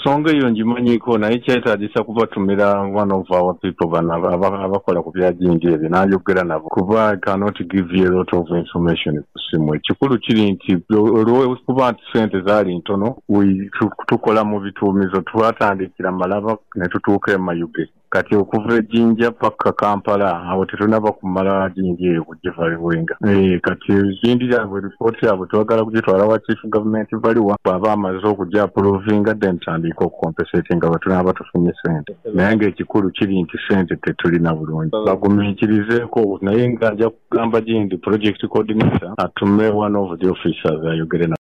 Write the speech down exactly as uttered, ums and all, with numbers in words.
ensonga eyo ngimanyiko naye kyetaagisa kubatumira one of our people bano abakola ku bya jinja ebyo n'ayogera nabo kuba I cannot give you a lot of information ku simu. Ekikulu kiri nti olw'okuba nti ssente zaali ntono tukola mu bituumizo twatandikira Malaba ne tutuuka e Mayuge. Kati okuva ejjinja paka Kampala awo tetunaba kumala jinja eyo kugiva Lwenga. Eh, kati ezindi yaabwe ripooti yaabwe twagala kugitwala wa chief government baliwa bw'aba amaze okugya approvinga then tandika okucompensate nga batunaba tufunye ssente. Naye ng'ekikulu kiri nti ssente tetulina bulungi. Bagumiikirizeeko naye ng'ajja kugamba gindi project coordinator atume one of the officers ayogere